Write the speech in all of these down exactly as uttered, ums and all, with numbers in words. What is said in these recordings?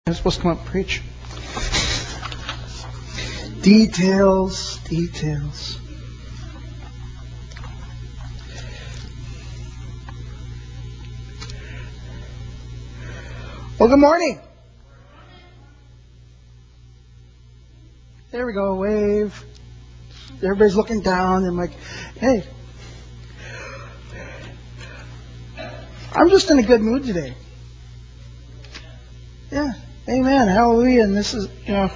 I'm supposed to come up and preach. Details, details. Well, good morning. There we go, wave. Everybody's looking down. I'm like, hey, I'm just in a good mood today. Yeah, amen, hallelujah. And this is, you know,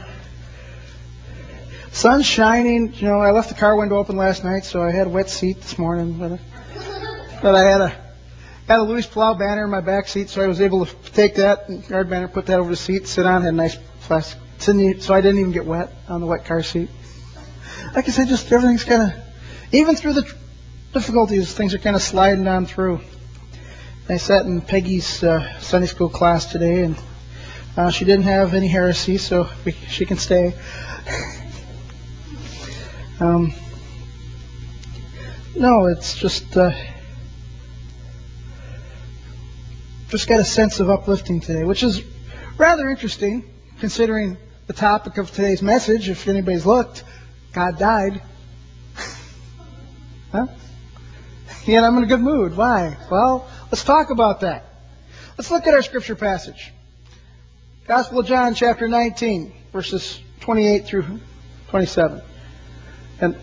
sun's shining. You know, I left the car window open last night, so I had a wet seat this morning. But, but I had a had a Louis Palau banner in my back seat, so I was able to take that and yard banner, put that over the seat, sit on, had a nice plastic, so I didn't even get wet on the wet car seat. Like I said, just everything's kind of, even through the difficulties, things are kind of sliding on through. I sat in Peggy's uh, Sunday school class today, and uh, she didn't have any heresy, so we, she can stay. um, no, it's just uh, just got a sense of uplifting today, which is rather interesting, considering the topic of today's message. If anybody's looked, God died. Huh? Yet I'm in a good mood. Why? Well, let's talk about that. Let's look at our scripture passage. Gospel of John, chapter nineteen, verses twenty-eight through twenty-seven. And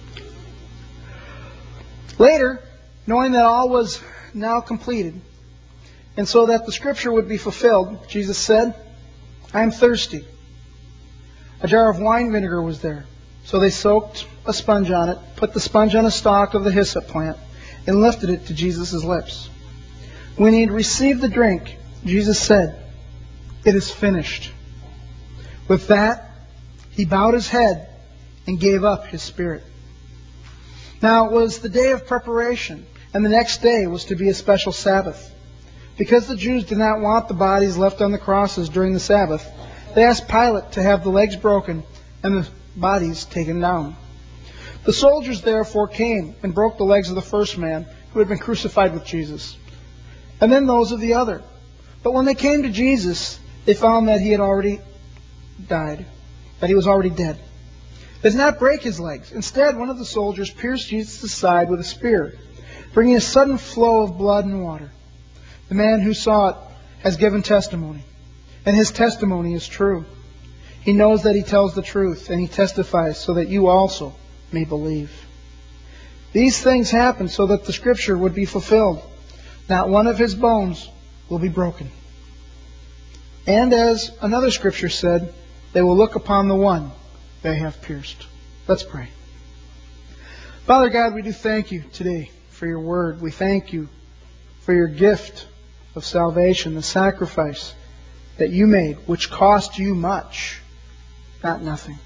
later, knowing that all was now completed, and so that the scripture would be fulfilled, Jesus said, I am thirsty. A jar of wine vinegar was there. So they soaked a sponge on it, put the sponge on a stalk of the hyssop plant, and lifted it to Jesus' lips. When he had received the drink, Jesus said, it is finished. With that, he bowed his head and gave up his spirit. Now it was the day of preparation, and the next day was to be a special Sabbath. Because the Jews did not want the bodies left on the crosses during the Sabbath, they asked Pilate to have the legs broken and the bodies taken down. The soldiers therefore came and broke the legs of the first man who had been crucified with Jesus, and then those of the other. But when they came to Jesus, they found that he had already died, that he was already dead. They did not break his legs. Instead, one of the soldiers pierced Jesus' side with a spear, bringing a sudden flow of blood and water. The man who saw it has given testimony, and his testimony is true. He knows that he tells the truth, and he testifies so that you also may believe. These things happened so that the scripture would be fulfilled. Not one of his bones will be broken. And as another scripture said, they will look upon the one they have pierced. Let's pray. Father God, we do thank you today for your word. We thank you for your gift of salvation, the sacrifice that you made, which cost you much, not nothing,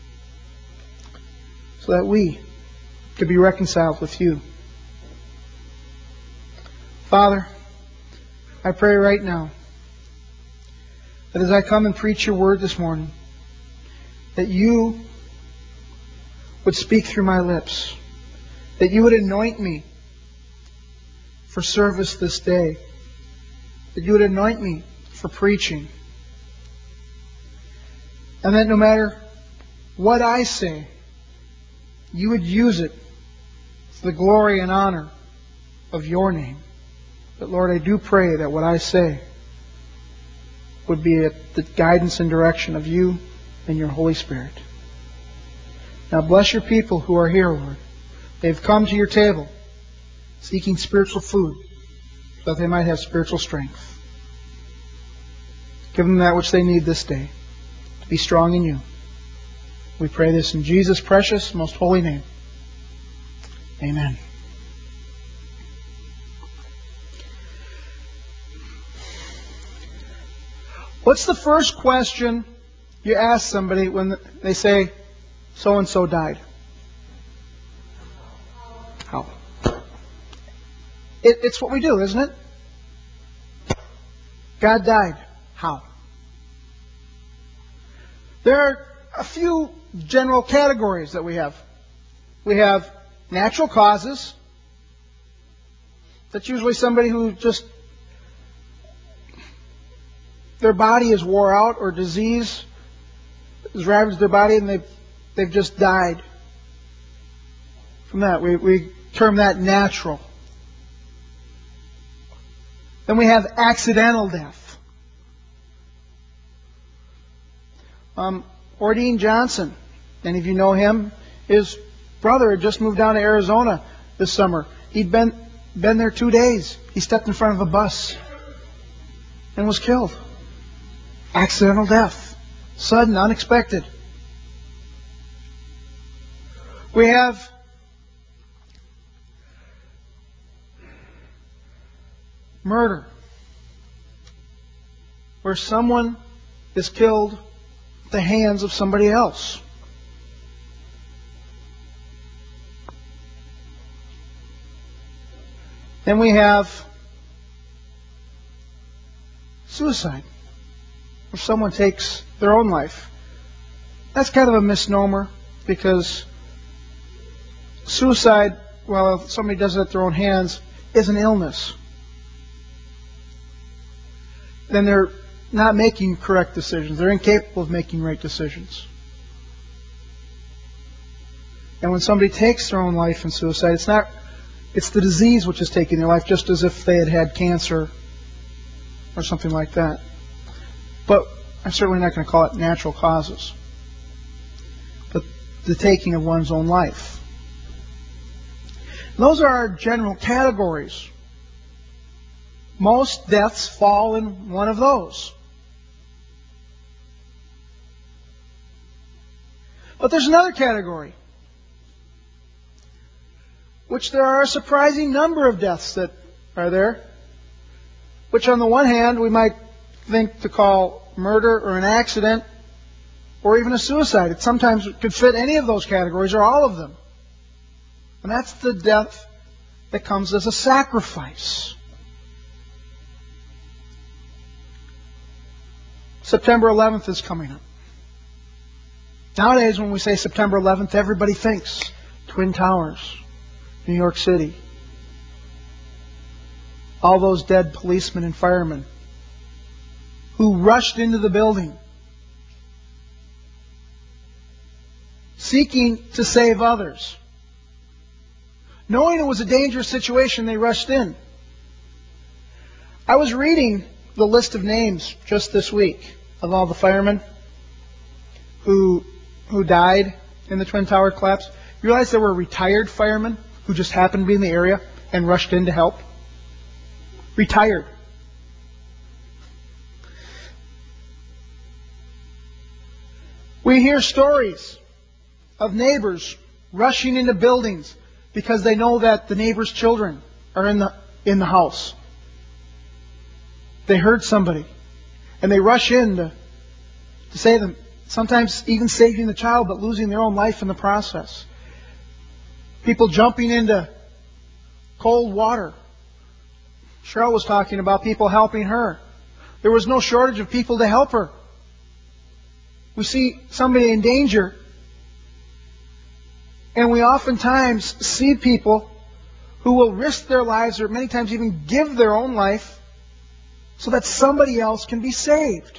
so that we could be reconciled with you. Father, I pray right now that as I come and preach your word this morning, that you would speak through my lips, that you would anoint me for service this day, that you would anoint me for preaching, and that no matter what I say, you would use it for the glory and honor of your name. But Lord, I do pray that what I say would be at the guidance and direction of you and your Holy Spirit. Now bless your people who are here, Lord. They've come to your table seeking spiritual food so that they might have spiritual strength. Give them that which they need this day to be strong in you. We pray this in Jesus' precious, most holy name. Amen. What's the first question you ask somebody when they say, so-and-so died? How? It, it's what we do, isn't it? God died. How? There are a few general categories that we have. We have natural causes. That's usually somebody who just their body is wore out or disease has ravaged their body and they've, they've just died. From that, we, we term that natural. Then we have accidental death. Um, Ordine Johnson, any of you know him? His brother had just moved down to Arizona this summer. He'd been been there two days. He stepped in front of a bus and was killed. Accidental death. Sudden, unexpected. We have murder, where someone is killed at the hands of somebody else. Then we have suicide, where someone takes their own life. That's kind of a misnomer, because suicide, well, if somebody does it at their own hands, is an illness. Then they're not making correct decisions. They're incapable of making right decisions. And when somebody takes their own life in suicide, it's not, it's the disease which is taking their life, just as if they had had cancer or something like that. But I'm certainly not going to call it natural causes. But the taking of one's own life. Those are our general categories. Most deaths fall in one of those. But there's another category, which there are a surprising number of deaths that are there, which on the one hand we might think to call murder or an accident or even a suicide. It sometimes could fit any of those categories or all of them. And that's the death that comes as a sacrifice. September eleventh is coming up. Nowadays, when we say September eleventh, everybody thinks Twin Towers, New York City. All those dead policemen and firemen who rushed into the building seeking to save others. Knowing it was a dangerous situation, they rushed in. I was reading the list of names just this week of all the firemen who who died in the Twin Tower collapse. You realize there were retired firemen who just happened to be in the area and rushed in to help? Retired. We hear stories of neighbors rushing into buildings because they know that the neighbor's children are in the in the house. They heard somebody, and they rush in to, to save them, sometimes even saving the child, but losing their own life in the process. People jumping into cold water. Cheryl was talking about people helping her. There was no shortage of people to help her. We see somebody in danger, and we oftentimes see people who will risk their lives, or many times even give their own life, so that somebody else can be saved.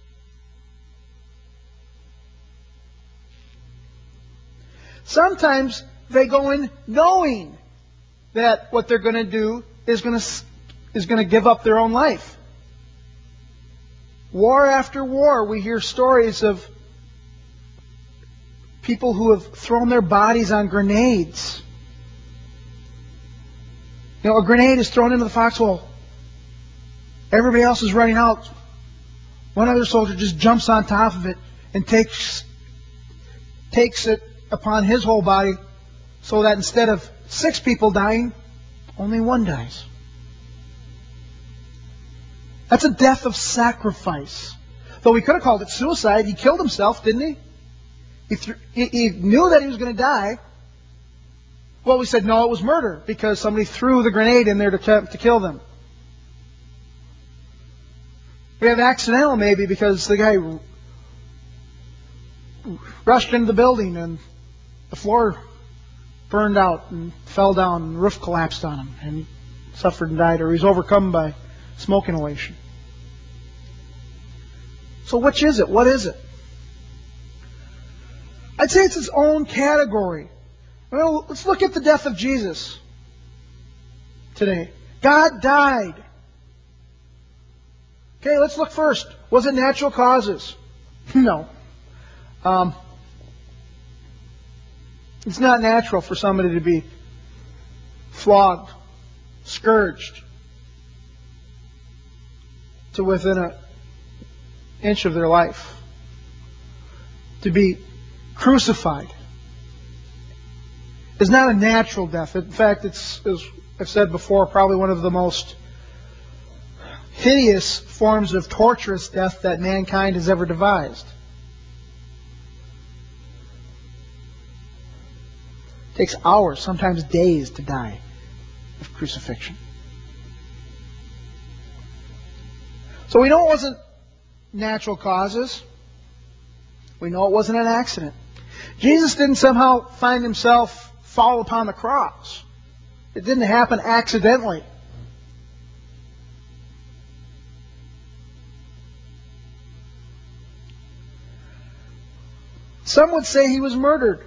Sometimes they go in knowing that what they're going to do is going to is going to give up their own life. War after war, we hear stories of people who have thrown their bodies on grenades. You know, a grenade is thrown into the foxhole. Everybody else is running out. One other soldier just jumps on top of it and takes takes it upon his whole body, so that instead of six people dying, only one dies. That's a death of sacrifice. Though we could have called it suicide, he killed himself, didn't he? He, th- he, he knew that he was going to die. Well, we said no, it was murder, because somebody threw the grenade in there to attempt to kill them. We have accidental maybe because the guy rushed into the building and the floor burned out and fell down and the roof collapsed on him and he suffered and died, or he was overcome by smoke inhalation. So which is it? What is it? I'd say it's its own category. Well, let's look at the death of Jesus today. God died. Okay, let's look first. Was it natural causes? No. Um, it's not natural for somebody to be flogged, scourged, to within an inch of their life. To be crucified is not a natural death. In fact, it's, as I've said before, probably one of the most hideous forms of torturous death that mankind has ever devised. It takes hours, sometimes days, to die of crucifixion. So we know it wasn't natural causes. We know it wasn't an accident. Jesus didn't somehow find himself fall upon the cross. It didn't happen accidentally. Some would say he was murdered.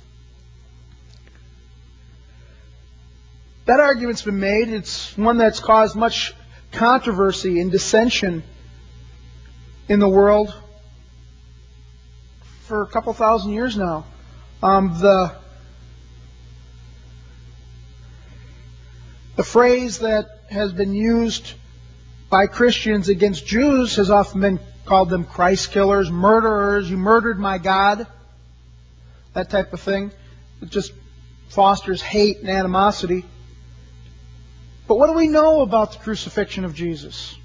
That argument's been made. It's one that's caused much controversy and dissension in the world for a couple thousand years now. Um, the the phrase that has been used by Christians against Jews has often been called them Christ killers, murderers. You murdered my God. That type of thing. It just fosters hate and animosity. But what do we know about the crucifixion of Jesus?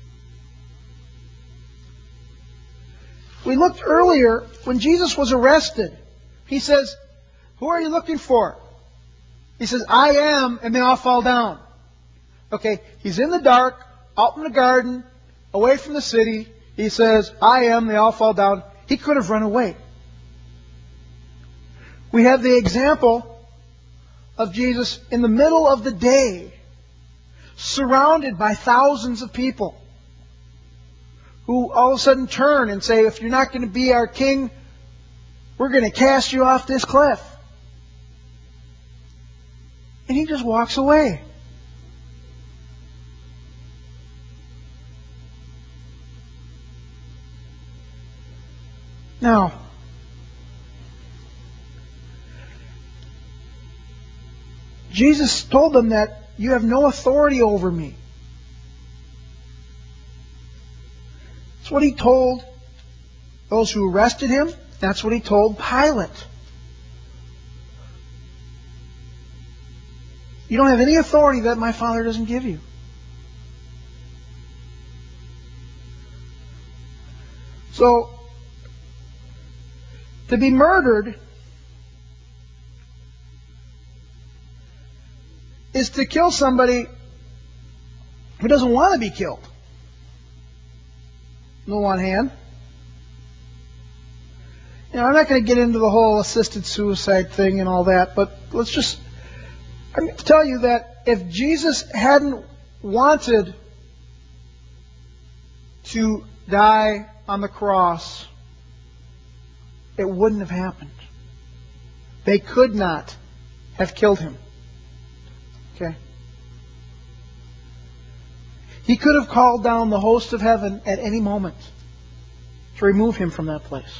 We looked earlier, when Jesus was arrested, he says, "Who are you looking for?" He says, "I am," and they all fall down. Okay, he's in the dark, out in the garden, away from the city. He says, "I am," they all fall down. He could have run away. We have the example of Jesus in the middle of the day, surrounded by thousands of people who all of a sudden turn and say, "If you're not going to be our king, we're going to cast you off this cliff." And he just walks away. Now, Jesus told them that you have no authority over me. That's what he told those who arrested him. That's what he told Pilate. You don't have any authority that my Father doesn't give you. So, to be murdered is to kill somebody who doesn't want to be killed. On the one hand. You know, I'm not going to get into the whole assisted suicide thing and all that, but let's just I'm going to tell you that if Jesus hadn't wanted to die on the cross, it wouldn't have happened. They could not have killed him. Okay? He could have called down the host of heaven at any moment to remove him from that place.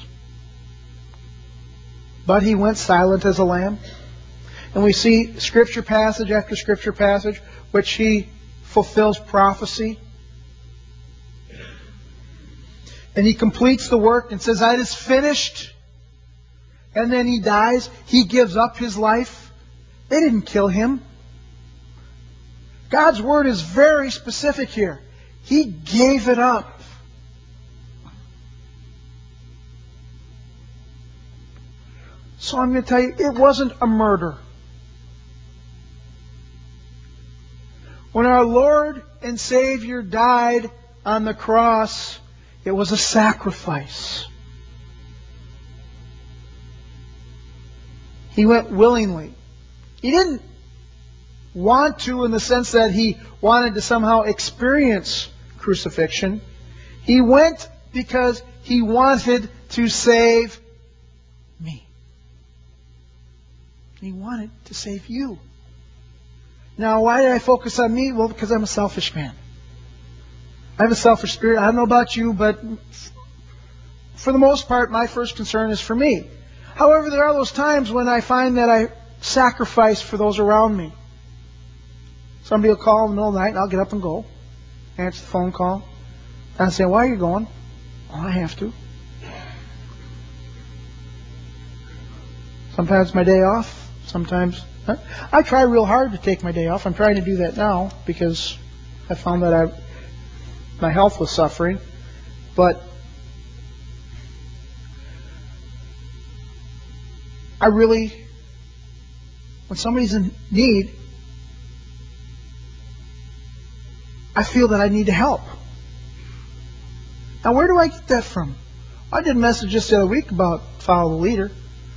But he went silent as a lamb. And we see scripture passage after scripture passage which he fulfills prophecy. And he completes the work and says, "It is finished." And then he dies. He gives up his life. They didn't kill him. God's word is very specific here. He gave it up. So I'm going to tell you, it wasn't a murder. When our Lord and Savior died on the cross, it was a sacrifice. He went willingly. He didn't want to in the sense that he wanted to somehow experience crucifixion. He went because He wanted to save me. He wanted to save you. Now, why did I focus on me? Well, because I'm a selfish man. I have a selfish spirit. I don't know about you, but for the most part, my first concern is for me. However, there are those times when I find that I sacrifice for those around me. Somebody will call in the middle of the night, and I'll get up and go. Answer the phone call. And I'll say, why are you going? Well, I have to. Sometimes it's my day off. Sometimes I try real hard to take my day off. I'm trying to do that now because I found that I, my health was suffering. But I really, when somebody's in need, I feel that I need to help. Now, where do I get that from? I did a message just the other week about follow the leader.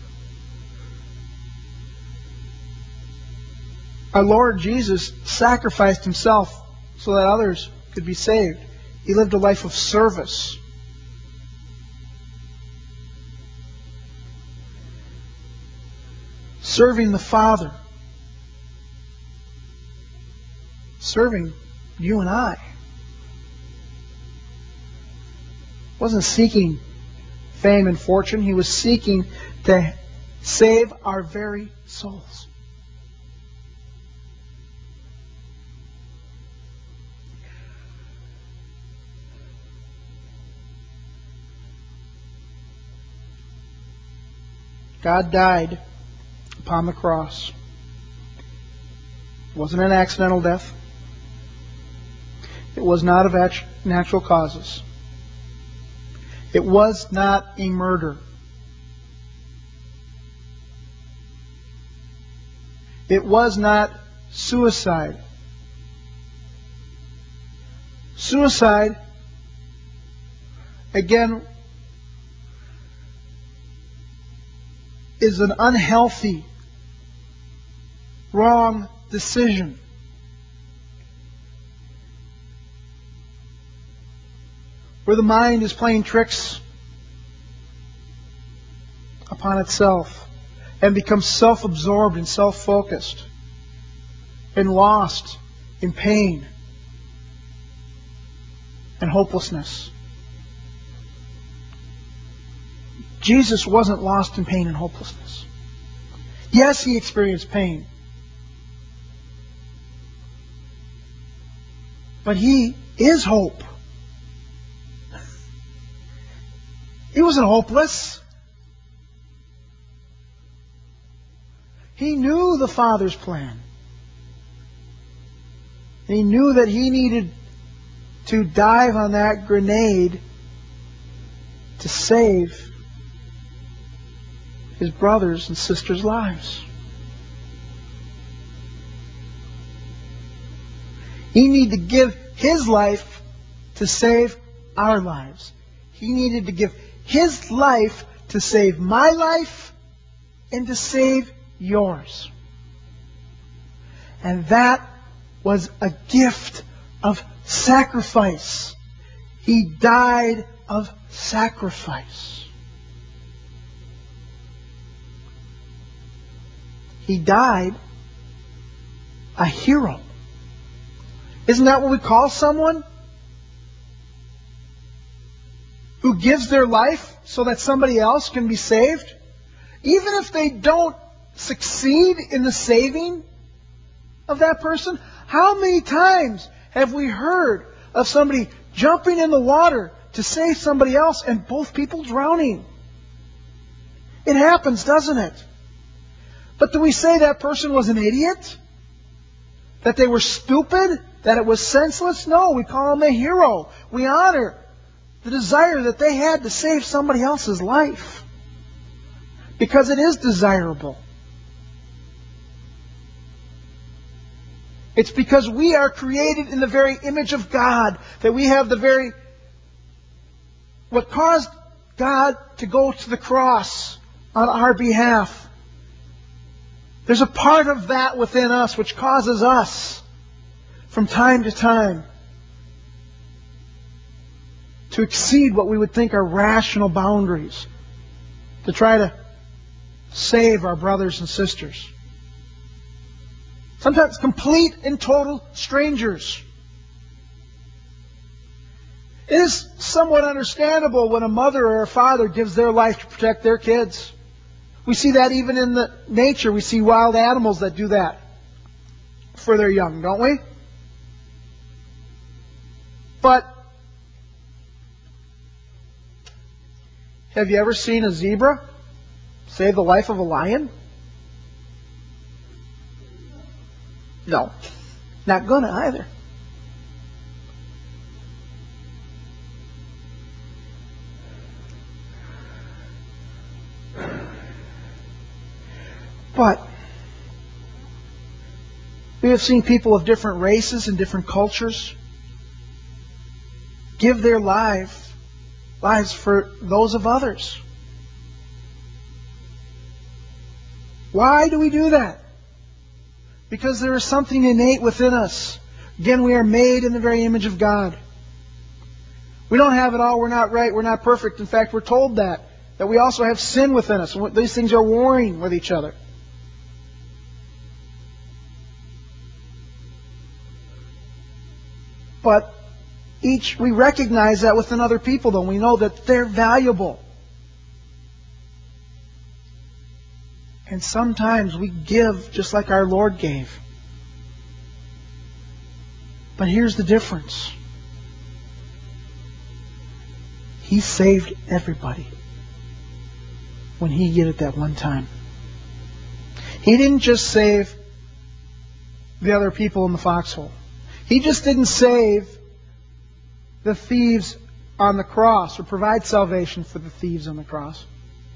Our Lord Jesus sacrificed Himself so that others could be saved. He lived a life of service. Serving the Father. Serving you and I. Wasn't seeking fame and fortune. He was seeking to save our very souls. God died upon the cross. It wasn't an accidental death. It was not of natural causes. It was not a murder. It was not suicide. Suicide, again, is an unhealthy, wrong decision. Where the mind is playing tricks upon itself and becomes self-absorbed and self-focused and lost in pain and hopelessness. Jesus wasn't lost in pain and hopelessness. Yes, He experienced pain. But He is hope. He wasn't hopeless. He knew the Father's plan. He knew that He needed to dive on that grenade to save His brothers and sisters' lives. He needed to give His life to save our lives. He needed to give His life to save my life and to save yours. And that was a gift of sacrifice. He died of sacrifice. He died a hero. Isn't that what we call someone who gives their life so that somebody else can be saved? Even if they don't succeed in the saving of that person, how many times have we heard of somebody jumping in the water to save somebody else and both people drowning? It happens, doesn't it? But do we say that person was an idiot? That they were stupid? That it was senseless? No, we call them a hero. We honor the desire that they had to save somebody else's life. Because it is desirable. It's because we are created in the very image of God that we have the very... What caused God to go to the cross on our behalf. There's a part of that within us which causes us, from time to time, to exceed what we would think are rational boundaries, to try to save our brothers and sisters. Sometimes complete and total strangers. It is somewhat understandable when a mother or a father gives their life to protect their kids. We see that even in the nature. We see wild animals that do that for their young, don't we? But have you ever seen a zebra save the life of a lion? No. Not gonna either. But we have seen people of different races and different cultures give their lives, lives for those of others. Why do we do that? Because there is something innate within us. Again, we are made in the very image of God. We don't have it all. We're not right. We're not perfect. In fact, we're told that. That we also have sin within us. These things are warring with each other. But each, we recognize that within other people, though. We know that they're valuable. And sometimes we give just like our Lord gave. But here's the difference. He saved everybody when He did it that one time. He didn't just save the other people in the foxhole. He just didn't save the thieves on the cross or provide salvation for the thieves on the cross.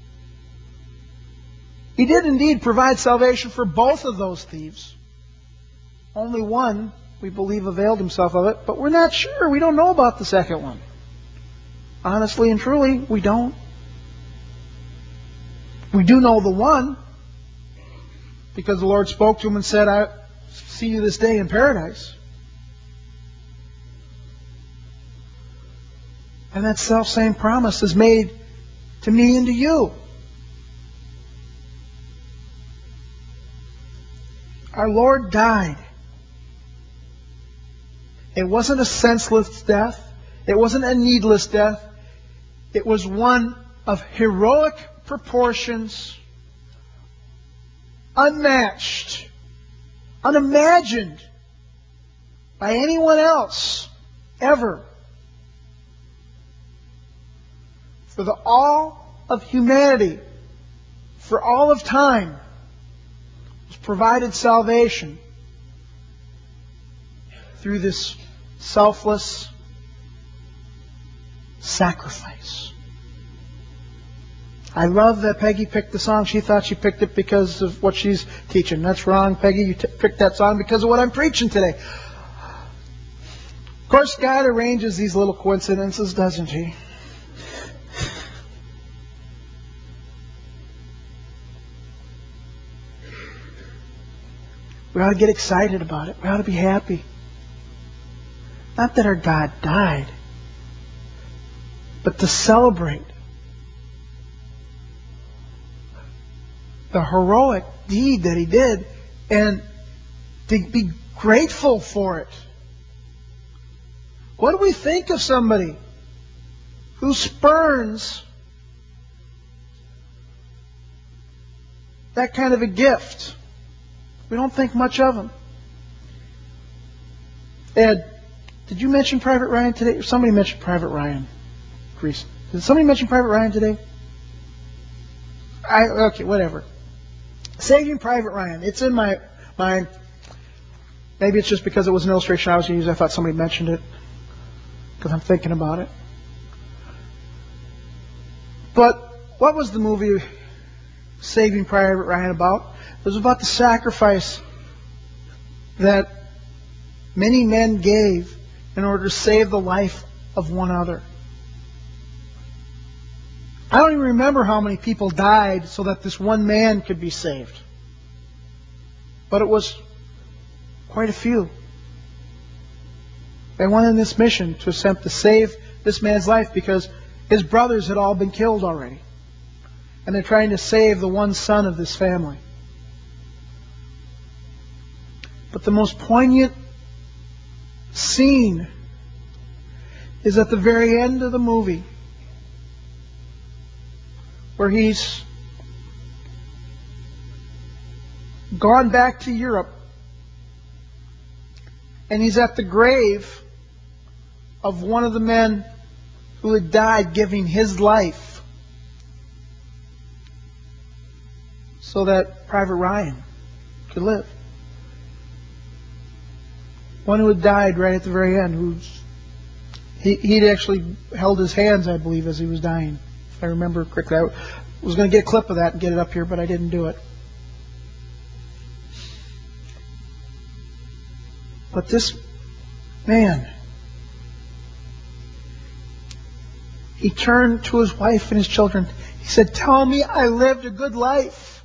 He did indeed provide salvation for both of those thieves. Only one, we believe, availed himself of it, but we're not sure. We don't know about the second one. Honestly and truly, we don't. We do know the one, because the Lord spoke to him and said, I see you this day in paradise. And that self-same promise is made to me and to you. Our Lord died. It wasn't a senseless death. It wasn't a needless death. It was one of heroic proportions, unmatched, unimagined by anyone else ever. For the all of humanity, for all of time, was provided salvation through this selfless sacrifice. I love that Peggy picked the song. She thought she picked it because of what she's teaching. That's wrong, Peggy. You t- picked that song because of what I'm preaching today. Of course, God arranges these little coincidences, doesn't He? We ought to get excited about it. We ought to be happy. Not that our God died, but to celebrate the heroic deed that He did and to be grateful for it. What do we think of somebody who spurns that kind of a gift? We don't think much of him. Ed, did you mention Private Ryan today? Or somebody mentioned Private Ryan. Grease. Did somebody mention Private Ryan today? I okay, whatever. Saving Private Ryan. It's in my mind. Maybe it's just because it was an illustration I was going to use. I thought somebody mentioned it because I'm thinking about it. But what was the movie Saving Private Ryan about? It was about the sacrifice that many men gave in order to save the life of one other. I don't even remember how many people died so that this one man could be saved. But it was quite a few. They went on this mission to attempt to save this man's life because his brothers had all been killed already. And they're trying to save the one son of this family. But the most poignant scene is at the very end of the movie, where he's gone back to Europe and he's at the grave of one of the men who had died giving his life so that Private Ryan could live. One who had died right at the very end, who's he, he'd actually held his hands, I believe, as he was dying. If I remember correctly. I was going to get a clip of that and get it up here, but I didn't do it. But this man, he turned to his wife and his children. He said, "Tell me I lived a good life."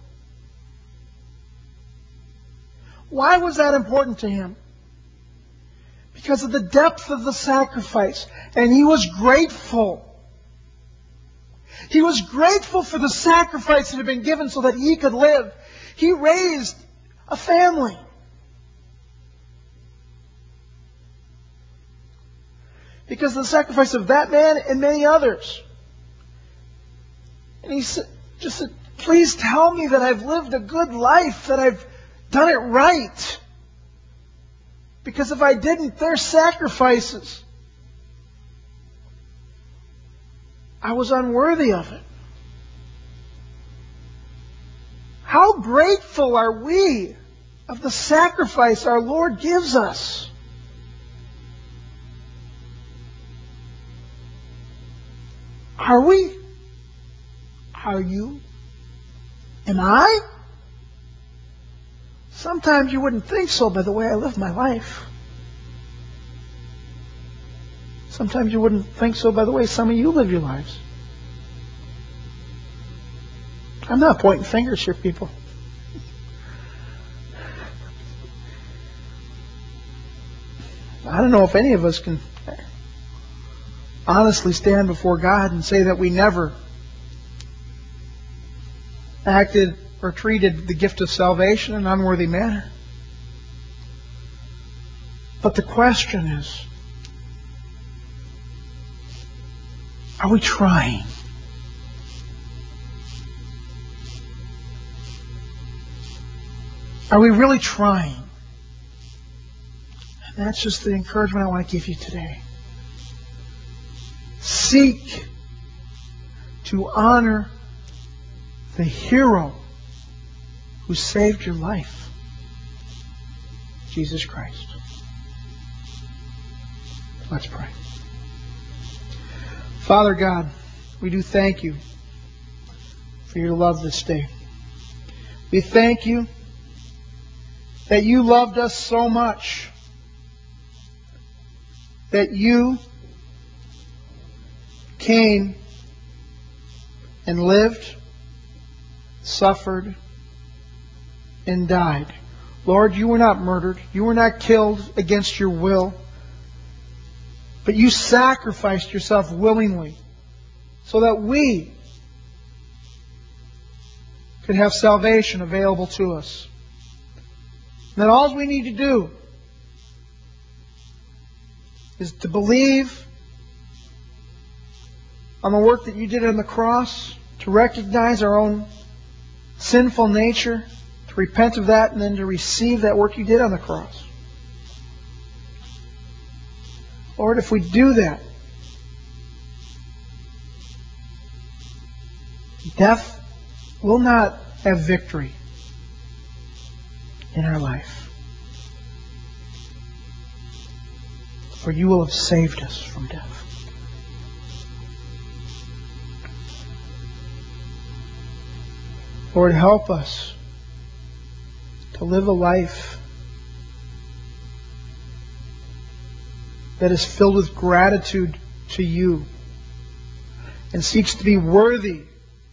Why was that important to him? Because of the depth of the sacrifice. And he was grateful. He was grateful for the sacrifice that had been given so that he could live. He raised a family. Because of the sacrifice of that man and many others. And he said, just said, "Please tell me that I've lived a good life, that I've done it right. Because if I didn't, their sacrifices, I was unworthy of it." How grateful are we of the sacrifice our Lord gives us? Are we? Are you? Am I? Sometimes you wouldn't think so by the way I live my life. Sometimes you wouldn't think so by the way some of you live your lives. I'm not pointing fingers here, people. I don't know if any of us can honestly stand before God and say that we never acted or treated the gift of salvation in an unworthy manner. But the question is, are we trying? Are we really trying? And that's just the encouragement I want to give you today. Seek to honor the hero who saved your life, Jesus Christ. Let's pray. Father God, we do thank you for your love this day. We thank you that you loved us so much that you came and lived, suffered, and died. Lord, you were not murdered. You were not killed against your will. But you sacrificed yourself willingly so that we could have salvation available to us. And that all we need to do is to believe on the work that you did on the cross, to recognize our own sinful nature, to repent of that, and then to receive that work you did on the cross. Lord, if we do that, death will not have victory in our life. For you will have saved us from death. Lord, help us to live a life that is filled with gratitude to you and seeks to be worthy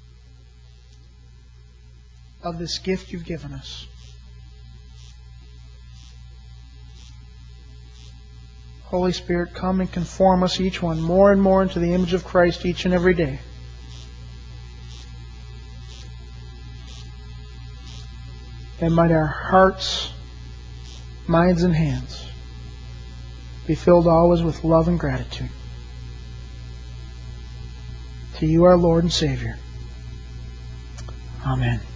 of this gift you've given us. Holy Spirit, come and conform us each one more and more into the image of Christ each and every day. And might our hearts, minds, and hands be filled always with love and gratitude. To you, our Lord and Savior. Amen.